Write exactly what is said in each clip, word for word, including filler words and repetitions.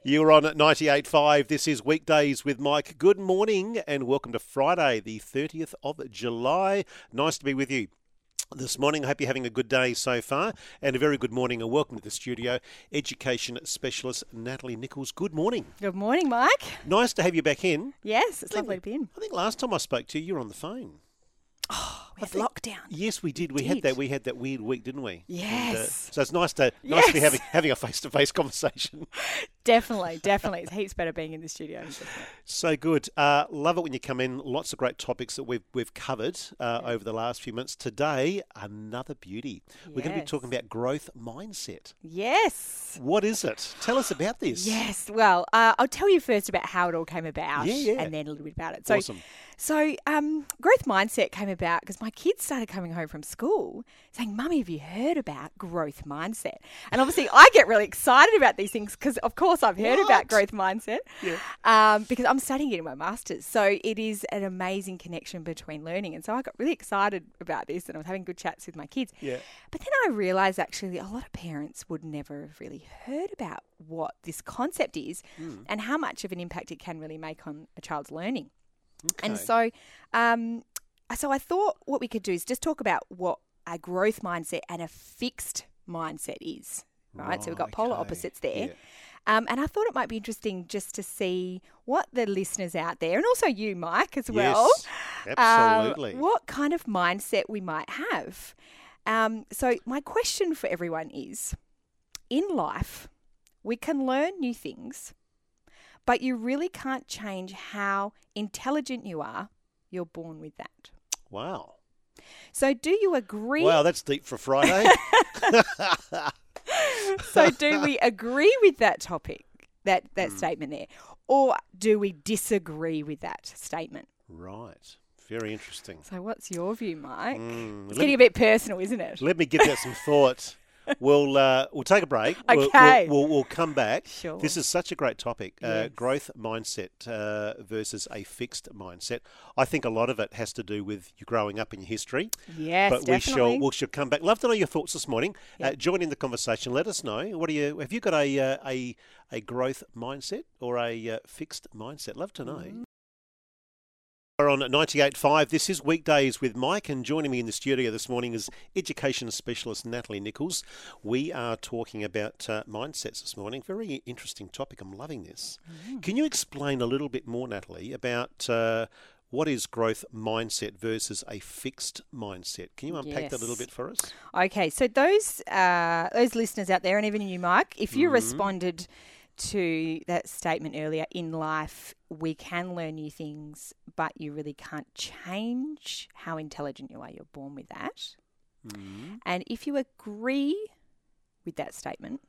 You're on at ninety-eight point five. This is Weekdays with Mike. Good morning and welcome to Friday, the thirtieth of July. Nice to be with you this morning. I hope you're having a good day so far, and a very good morning and welcome to the studio, Education Specialist Natalie Nichols. Good morning. Good morning, Mike. Nice to have you back in. Yes, it's I lovely think, to be in. I think last time I spoke to you, you were on the phone. Oh, we had think- lockdown. Yes, we did. We, We had did. that. We had that weird week, didn't we? Yes. And, uh, so it's nice to nice to be Yes. having having a face to face conversation. Definitely, definitely. It's heaps better being in the studio. So good. Uh, love it when you come in. Lots of great topics that we've we've covered uh, over the last few months. Today, another beauty. We're going to be Yes. talking about growth mindset. Yes. What is it? Tell us about this. Yes. Well, uh, I'll tell you first about how it all came about, Yeah, yeah. and then a little bit about it. So, Awesome. so um, growth mindset came about because my kids started coming home from school saying, "Mummy, have you heard about growth mindset?" And obviously, I get really excited about these things because, of course, I've heard What? about growth mindset. Yeah. Um, because I'm studying it in my masters, so it is an amazing connection between learning. And so I got really excited about this, and I was having good chats with my kids. Yeah. But then I realised actually a lot of parents would never have really heard about what this concept is Mm. and how much of an impact it can really make on a child's learning. And Okay. so, um, so I thought what we could do is just talk about what a growth mindset and a fixed mindset is. Right, so we've got polar Okay. opposites there. Yeah. Um, and I thought it might be interesting just to see what the listeners out there, and also you, Mike, as well, Yes, um, absolutely. what kind of mindset we might have. Um, so my question for everyone is, in life, we can learn new things, but you really can't change how intelligent you are. You're born with that. Wow. So do you agree? Wow, that's deep for Friday. So do we agree with that topic, that, that Hmm. statement there? Or do we disagree with that statement? Right. Very interesting. So what's your view, Mike? Mm, It's let, getting a bit personal, isn't it? let me give that some thought. We'll uh, we'll take a break. We'll- Okay. We'll, we'll, we'll come back. Sure. This is such a great topic. Uh, Yes. Growth mindset uh, versus a fixed mindset. I think a lot of it has to do with you growing up in your history. Yes, but we definitely. shall we shall come back. Love to know your thoughts this morning. Uh, Yep. join in the conversation. Let us know. What do you have? You got a uh, a a growth mindset or a uh, fixed mindset? Love to know. Mm. We're on at ninety-eight point five. This is Weekdays with Mike, and joining me in the studio this morning is Education Specialist Natalie Nichols. We are talking about uh, mindsets this morning. Very interesting topic. I'm loving this. Mm. Can you explain a little bit more, Natalie, about uh, what is growth mindset versus a fixed mindset? Can you unpack that a little Yes. bit for us? Okay, so those uh, those listeners out there, and even you, Mike, if you Mhm. responded to that statement earlier, in life we can learn new things, but you really can't change how intelligent you are. You're born with that. Mm. And if you agree with that statement,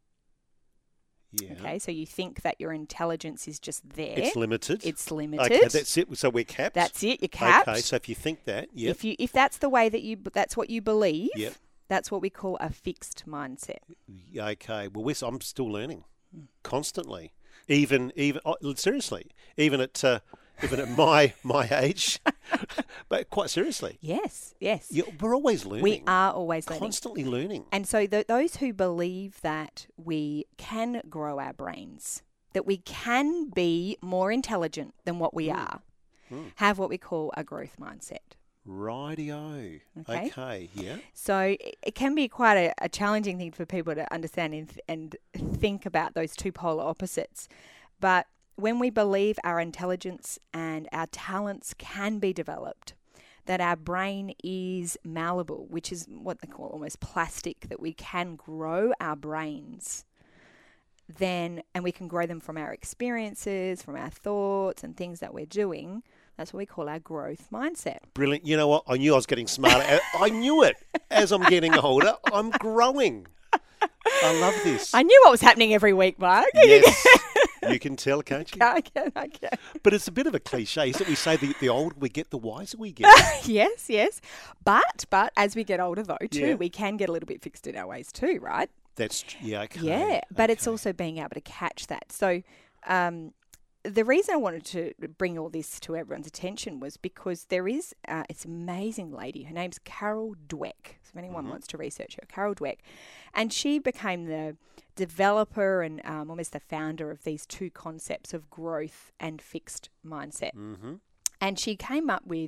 Yeah. okay, so you think that your intelligence is just there, It's limited. it's limited. Okay, that's it. So we're capped. That's it. You're capped. Okay, so if you think that, yep. If you if that's the way that you that's what you believe, Yep. that's what we call a fixed mindset. Yeah, okay. Well, we're, I'm still learning Hmm. constantly. Even, even oh, seriously, even at uh, even at my my age, but quite seriously, Yes, yes. you, we're always learning. We are always learning. constantly learning. And so th- those who believe that we can grow our brains, that we can be more intelligent than what we Mm. are, Mm. have what we call a growth mindset. Rightio. Okay. Okay. Yeah. So it, it can be quite a, a challenging thing for people to understand and, th- and think about those two polar opposites. But when we believe our intelligence and our talents can be developed, that our brain is malleable, which is what they call almost plastic, that we can grow our brains, then, and we can grow them from our experiences, from our thoughts and things that we're doing. That's what we call our growth mindset. Brilliant. You know what? I knew I was getting smarter. I knew it. As I'm getting older, I'm growing. I love this. I knew what was happening every week, Mark. Yes. You can tell, can't you? I can, I can. But it's a bit of a cliche, is it? We say the, the older we get, the wiser we get. Yes, yes. But, but as we get older, though, too, Yeah. we can get a little bit fixed in our ways too, right? That's, tr- yeah, okay. Yeah, but it's okay. also being able to catch that. So um, the reason I wanted to bring all this to everyone's attention was because there is uh, this amazing lady. Her name's Carol Dweck. So if anyone Mhm. wants to research her, Carol Dweck. And she became the developer and um, almost the founder of these two concepts of growth and fixed mindset. Mm-hmm. And she came up with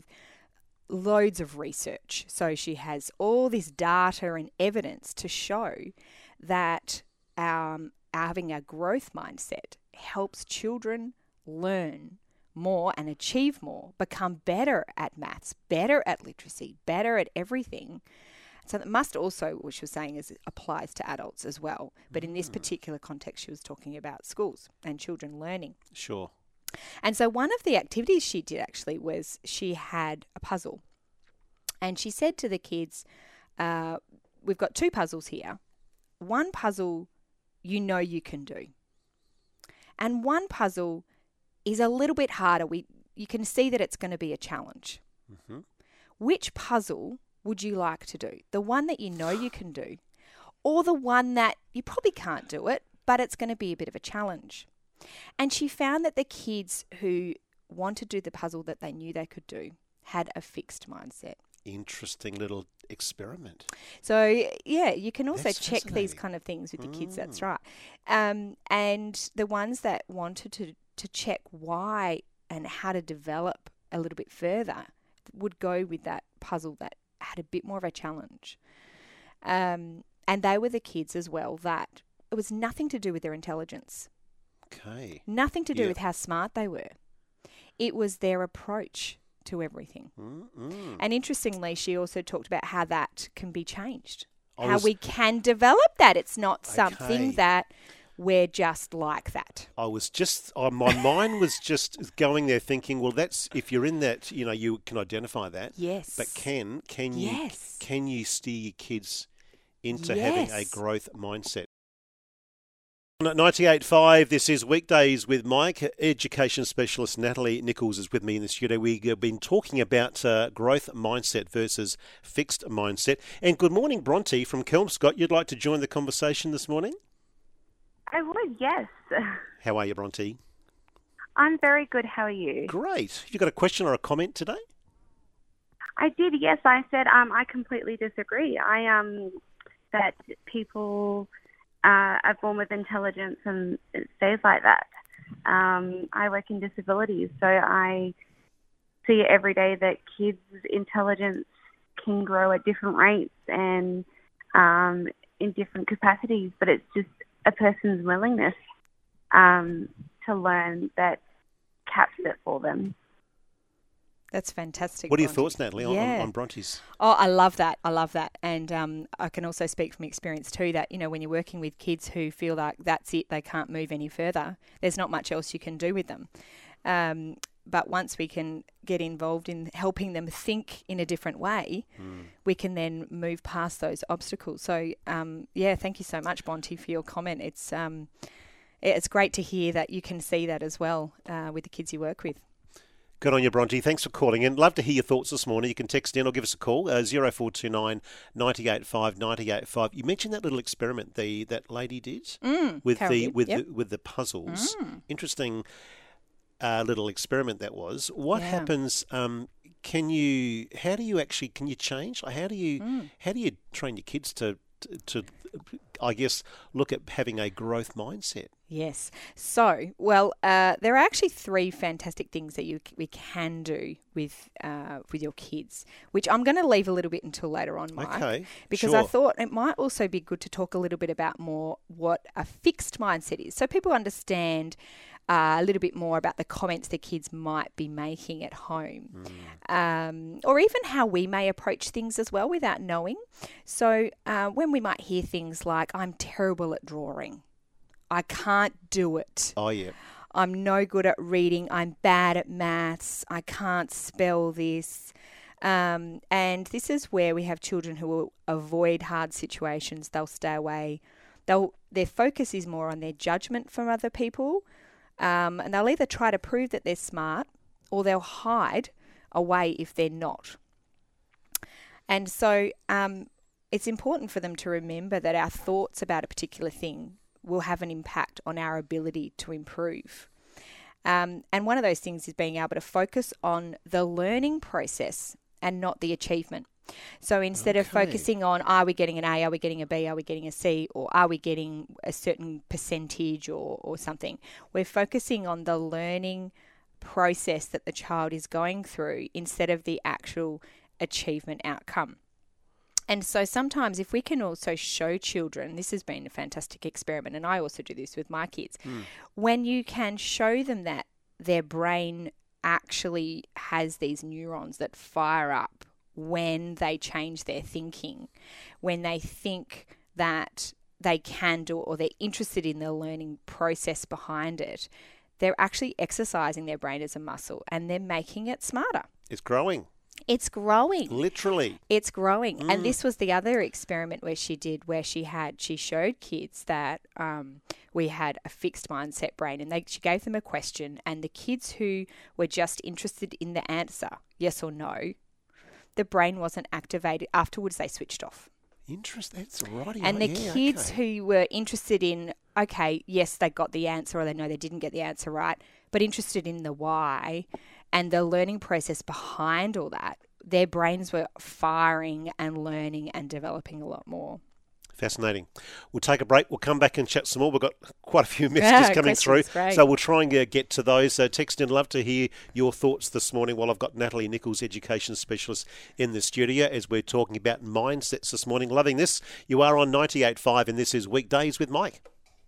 loads of research. So she has all this data and evidence to show that um, having a growth mindset helps children learn more and achieve more, become better at maths, better at literacy, better at everything. So that must also, what she was saying is, it applies to adults as well. But in this particular context, she was talking about schools and children learning. Sure. And so one of the activities she did actually was she had a puzzle. And she said to the kids, uh, we've got two puzzles here. One puzzle you know you can do. And one puzzle is a little bit harder. We You can see that it's going to be a challenge. Mm-hmm. Which puzzle would you like to do? The one that you know you can do, or the one that you probably can't do it, but it's going to be a bit of a challenge? And she found that the kids who wanted to do the puzzle that they knew they could do had a fixed mindset. Interesting little experiment. So, yeah, you can also That's check these fascinating. kind of things with the kids. Mm. That's right. Um, and the ones that wanted to, to check why and how to develop a little bit further would go with that puzzle that had a bit more of a challenge. Um, and they were the kids as well that it was nothing to do with their intelligence. Okay. Nothing to do Yeah. with how smart they were. It was their approach to everything. Mm-mm. And interestingly, she also talked about how that can be changed, I how was- we can develop that. It's not something Okay. that we're just like that. I was just, oh, my mind was just going there thinking, well, that's, if you're in that, you know, you can identify that. Yes. But can, can you, Yes. can you steer your kids into having a Yes. growth mindset? ninety-eight point five, this is Weekdays with Mike. Education specialist Natalie Nichols is with me in the studio. We've been talking about uh, growth mindset versus fixed mindset. And good morning, Bronte from Kelmscott. You'd like to join the conversation this morning? I would, yes. How are you, Bronte? I'm very good. How are you? Great. You got a question or a comment today? I did, yes. I said um, I completely disagree. I um that people uh, are born with intelligence and it stays like that. Um, I work in disabilities, so I see every day that kids' intelligence can grow at different rates and um, in different capacities, but it's just a person's willingness um, to learn that caps it for them. That's fantastic. What are your Bronte. thoughts, Natalie, on, Yeah. on, on Bronte's? Oh, I love that. I love that. And um, I can also speak from experience too that, you know, when you're working with kids who feel like that's it, they can't move any further, there's not much else you can do with them. Um, but once we can get involved in helping them think in a different way, Mm. we can then move past those obstacles. So, um, yeah, thank you so much, Bronte, for your comment. It's um, it's great to hear that you can see that as well uh, with the kids you work with. Good on you, Bronte. Thanks for calling in. Love to hear your thoughts this morning. You can text in or give us a call, uh, zero four two nine, nine eight five, nine eight five. You mentioned that little experiment the that lady did Mm, with Carol the did, with yep. the with the puzzles. Mm. Interesting uh, little experiment that was. What Yeah. happens? Um, can you? How do you actually? Can you change? Like, how do you? Mm. How do you train your kids to, to to? I guess look at having a growth mindset. Yes. So, well, uh, there are actually three fantastic things that you we can do with uh, with your kids, which I'm going to leave a little bit until later on, Mike. Okay, Because sure. I thought it might also be good to talk a little bit about more what a fixed mindset is, so people understand uh, a little bit more about the comments the kids might be making at home, um, or even how we may approach things as well without knowing. So, uh, when we might hear things like, "I'm terrible at drawing," "I can't do it," Oh yeah. "I'm no good at reading," "I'm bad at maths," "I can't spell this." Um, and this is where we have children who will avoid hard situations. They'll stay away. They'll their focus is more on their judgment from other people, um, and they'll either try to prove that they're smart or they'll hide away if they're not. And so um, it's important for them to remember that our thoughts about a particular thing will have an impact on our ability to improve. Um, and one of those things is being able to focus on the learning process and not the achievement. So instead of Okay. focusing on are we getting an A, are we getting a B, are we getting a C, or are we getting a certain percentage or, or something, we're focusing on the learning process that the child is going through instead of the actual achievement outcome. And so sometimes if we can also show children, this has been a fantastic experiment, and I also do this with my kids, Mm. when you can show them that their brain actually has these neurons that fire up when they change their thinking, when they think that they can do it or they're interested in the learning process behind it, they're actually exercising their brain as a muscle and they're making it smarter. It's growing, It's growing. literally. It's growing. Mm. And this was the other experiment where she did, where she had, she showed kids that um, we had a fixed mindset brain, and they, she gave them a question, and the kids who were just interested in the answer, yes or no, the brain wasn't activated. Afterwards, they switched off. Interesting. That's right. And the yeah, kids okay. who were interested in, okay, yes, they got the answer, or they know they didn't get the answer right, but interested in the why and the learning process behind all that, their brains were firing and learning and developing a lot more. Fascinating. We'll take a break. We'll come back and chat some more. We've got quite a few messages Yeah, coming through. questions, great. So we'll try and uh, get to those. So text in. Love to hear your thoughts this morning while I've got Natalie Nichols, Education Specialist, in the studio as we're talking about mindsets this morning. Loving this. You are on ninety-eight point five and this is Weekdays with Mike.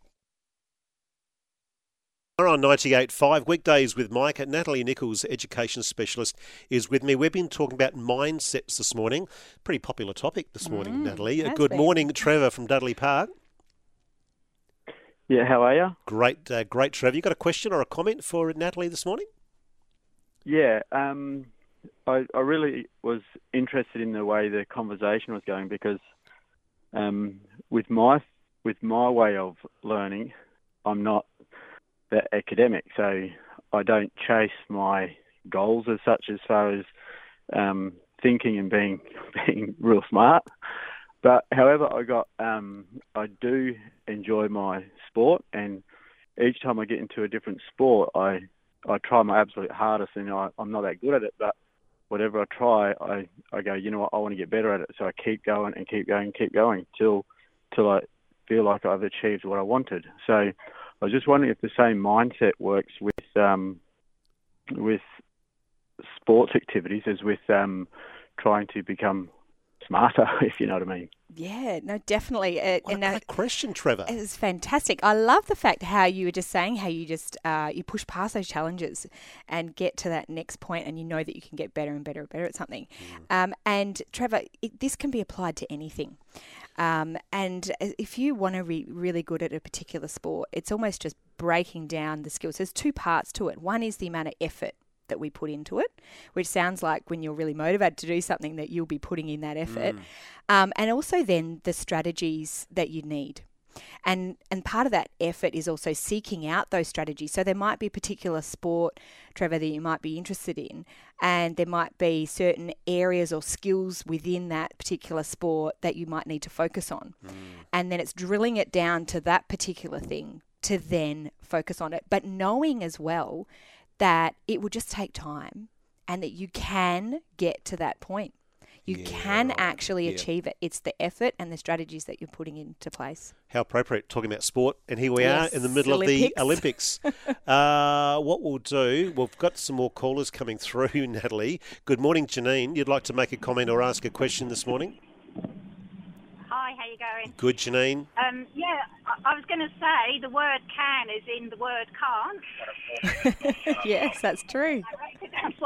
We're on ninety-eight point five, Weekdays with Mike. Natalie Nichols, Education Specialist, is with me. We've been talking about mindsets this morning. Pretty popular topic this morning, Mm, Natalie. Uh, has Good been. morning, Trevor from Dudley Park. Yeah, how are you? Great, uh, great, Trevor. You got a question or a comment for Natalie this morning? Yeah, um, I, I really was interested in the way the conversation was going because um, with my with my way of learning, I'm not that academic, so I don't chase my goals as such as far as um, thinking and being being real smart. But however, I got um, I do enjoy my sport, and each time I get into a different sport, I I try my absolute hardest, and I, I'm not that good at it. But whatever I try, I, I go, you know what, I want to get better at it. So I keep going and keep going and keep going till till I feel like I've achieved what I wanted. So I was just wondering if the same mindset works with um, with sports activities as with um, trying to become smarter, if you know what I mean. Yeah, no, definitely. Uh, What and a uh, great question, Trevor. It was fantastic. I love the fact how you were just saying how you just uh, you push past those challenges and get to that next point, and you know that you can get better and better and better at something. Mm. Um, and Trevor, it, this can be applied to anything. Um, and if you want to be really good at a particular sport, it's almost just breaking down the skills. There's two parts to it. One is the amount of effort that we put into it, which sounds like when you're really motivated to do something that you'll be putting in that effort. Mm. Um, and also then the strategies that you need. And and part of that effort is also seeking out those strategies. So there might be a particular sport, Trevor, that you might be interested in, and there might be certain areas or skills within that particular sport that you might need to focus on. Mm. And then it's drilling it down to that particular thing to then focus on it. But knowing as well that it will just take time and that you can get to that point. You yeah, can right. actually yeah. achieve it. It's the effort and the strategies that you're putting into place. How appropriate, talking about sport. And here we yes, are in the middle Olympics. of the Olympics. uh, what we'll do, we've got some more callers coming through, Natalie. Good morning, Janine. You'd like to make a comment or ask a question this morning? Hi, how you going? Good, Janine. Um, yeah, I, I was going to say the word can is in the word can't. Yes, that's true. I wrote it down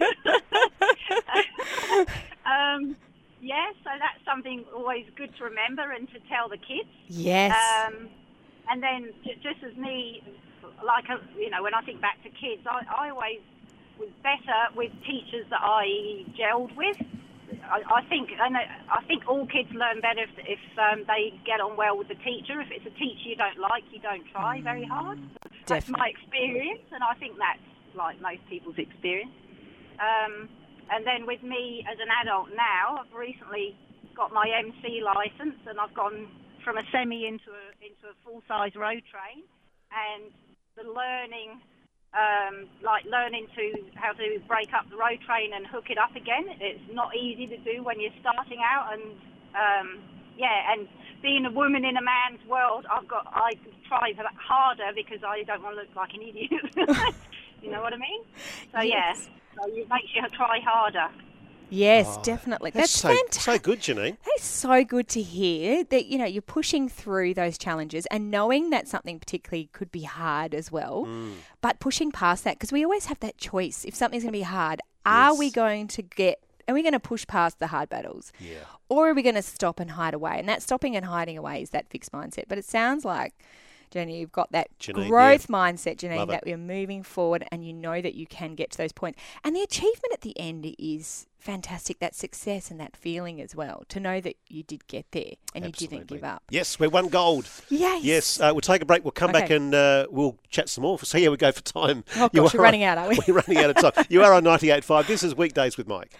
for you. um, yeah, so that's something always good to remember and to tell the kids. Yes. Um, and then j- just as me, like, a, you know, when I think back to kids, I, I always was better with teachers that I gelled with. I, I think and I think all kids learn better if, if um, they get on well with the teacher. If it's a teacher you don't like, you don't try very hard. That's Definitely. my experience, and I think that's like most people's experience. Um, and then with me as an adult now, I've recently got my M C licence, and I've gone from a semi into a into a full size road train, and the learning um, like learning to how to break up the road train and hook it up again. It's not easy to do when you're starting out, and um, yeah, and being a woman in a man's world, I've got I try for that harder because I don't want to look like an idiot. You know what I mean? So Yes. yeah, so it makes you try harder. Yes, Oh, definitely. That's, That's, so, fantastic. so good, Janine. That is so good to hear that, you know, you're pushing through those challenges and knowing that something particularly could be hard as well, Mm. but pushing past that, because we always have that choice. If something's going to be hard, are Yes. we going to get, are we going to push past the hard battles? Yeah. Or are we going to stop and hide away? And that stopping and hiding away is that fixed mindset. But it sounds like, Jenny, you've got that Janine, growth mindset, Janine, Love it. that we're moving forward and you know that you can get to those points. And the achievement at the end is fantastic, that success and that feeling as well, to know that you did get there and you didn't Absolutely. give up. Yes, we're one gold. Yes. Yes, uh, we'll take a break. We'll come back Okay. and uh, we'll chat some more. See how we go for time. Oh, You gosh, are we're running on- out, are we? We're running out of time. You are on ninety-eight point five. This is Weekdays with Mike.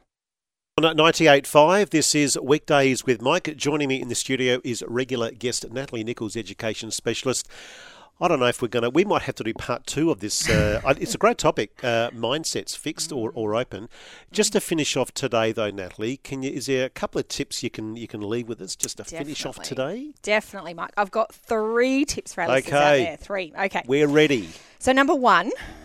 On ninety-eight point five, this is Weekdays with Mike. Joining me in the studio is regular guest Natalie Nichols, education specialist. I don't know if we're going to, we might have to do part two of this. Uh, I- it's a great topic, uh, mindsets, fixed or, or open. Just to finish off today though, Natalie, can you, is there a couple of tips you can you can leave with us just to finish off Definitely. today? Definitely, Mike. I've got three tips for our listeners out Okay. there. Three. Okay. We're ready. So number one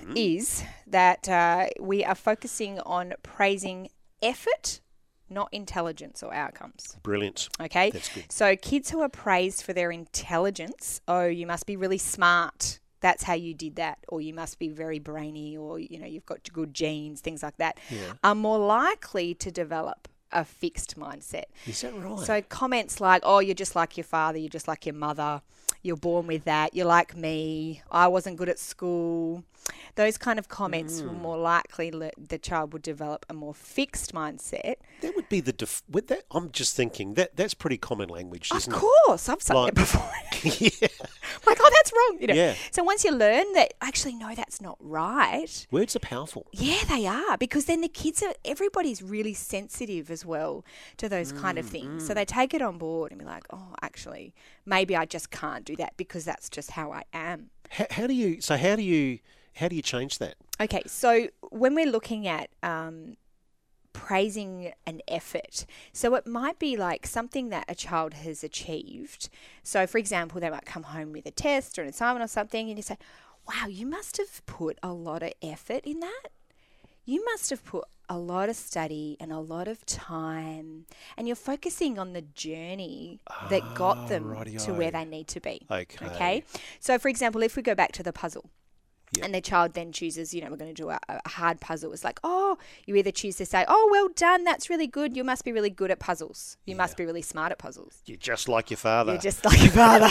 is that uh, we are focusing on praising effort, not intelligence or outcomes. Brilliant. Okay? That's good. So kids who are praised for their intelligence, oh, you must be really smart. That's how you did that. Or you must be very brainy, or, you know, you've got good genes, things like that, Yeah. are more likely to develop a fixed mindset. Is that right? So comments like, oh, you're just like your father, you're just like your mother, you're born with that, you're like me, I wasn't good at school. Those kind of comments will more likely le- the child will develop a more fixed mindset. that would be the, def- with that, I'm just thinking, that that's pretty common language, Of isn't course, I've said Like- it before. it? Yeah. Like, oh, that's wrong. You know. Yeah. So once you learn that, actually, no, that's not right. Words are powerful. Yeah, they are, because then the kids are, everybody's really sensitive as well to those kind of things. So they take it on board and be like, oh, actually, maybe I just can't do that because that's just how I am. How, how do you, so how do you, how do you change that? Okay, so when we're looking at um, praising an effort, so it might be like something that a child has achieved. So, for example, they might come home with a test or an assignment or something, and you say, wow, you must have put a lot of effort in that. You must have put a lot of study and a lot of time, and you're focusing on the journey that got them to rightio. where they need to be. Okay. Okay. So, for example, if we go back to the puzzle, Yep. and the child then chooses, you know, we're going to do a, a hard puzzle. It's like, oh, you either choose to say, oh, well done, that's really good. You must be really good at puzzles. You must be really smart at puzzles. You're just like your father. You're just like your father.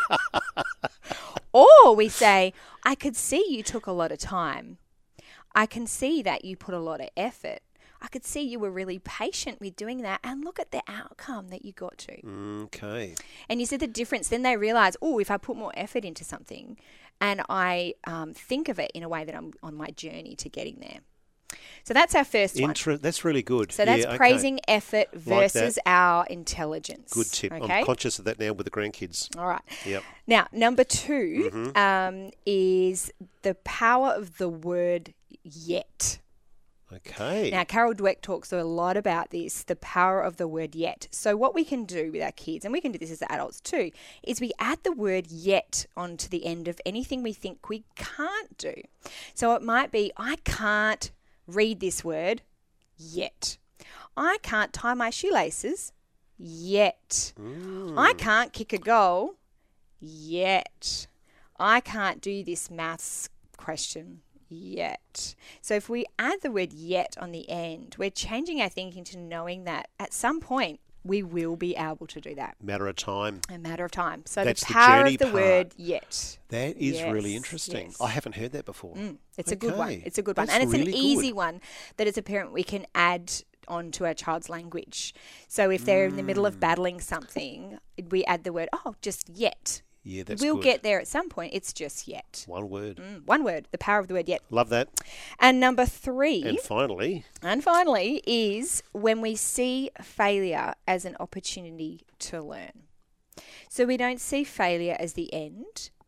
Or we say, I could see you took a lot of time. I can see that you put a lot of effort. I could see you were really patient with doing that, and look at the outcome that you got to. Okay. And you see the difference. Then they realize, oh, if I put more effort into something and I um, think of it in a way that I'm on my journey to getting there. So that's our first one. Inter- that's really good. So that's Yeah, okay. praising effort Like versus that. our intelligence. Good tip. Okay. I'm conscious of that now with the grandkids. All right. Yep. Now, number two Mm-hmm. um, is the power of the word yet. Okay. Now, Carol Dweck talks a lot about this, the power of the word yet. So what we can do with our kids, and we can do this as adults too, is we add the word yet onto the end of anything we think we can't do. So it might be, I can't read this word yet. I can't tie my shoelaces yet. I can't kick a goal yet. I can't do this maths question yet. So if we add the word yet on the end, we're changing our thinking to knowing that at some point we will be able to do that. Matter of time. A matter of time. So That's the the power journey of the part. word yet. That is Yes, really interesting. yes. I haven't heard that before. Mm, it's a good one. Okay. It's a good one. That's And it's an really easy good. one that as a parent we can add onto our child's language. So if they're in the middle Mm. of battling something, we add the word, oh, just yet. Yeah, that's we'll good. get there at some point. It's just yet. One word. Mm, one word, the power of the word yet. Love that. And number three, And finally, and finally, is when we see failure as an opportunity to learn. So we don't see failure as the end,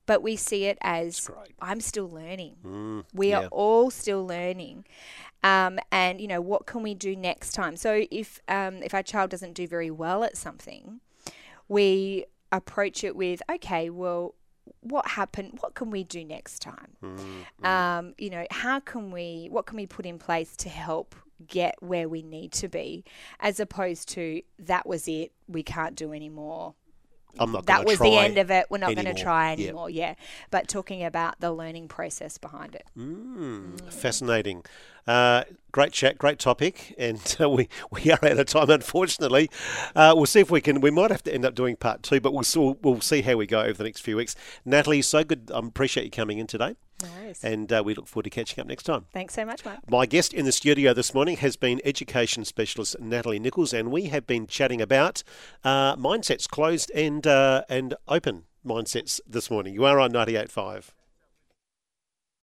but we see it as great. I'm still learning. Mm, we yeah. are all still learning. Um, and, you know, what can we do next time? So if um, if our child doesn't do very well at something, we approach it with, okay, well, what happened? What can we do next time? Mm, Um, you know, how can we, what can we put in place to help get where we need to be, as opposed to that was it, we can't do anymore. I'm not that gonna was try the end of it. We're not going to anymore. try Yep. anymore. Yeah. But talking about the learning process behind it. Mm, fascinating. Uh, great chat, great topic, and uh, we we are out of time, unfortunately. Uh, we'll see if we can. We might have to end up doing part two, but we'll we'll, we'll see how we go over the next few weeks. Natalie, so good. I um, appreciate you coming in today, No worries. and uh, we look forward to catching up next time. Thanks so much, Mike. My guest in the studio this morning has been education specialist Natalie Nichols, and we have been chatting about uh, mindsets, closed and uh, and open mindsets this morning. You are on ninety-eight point five.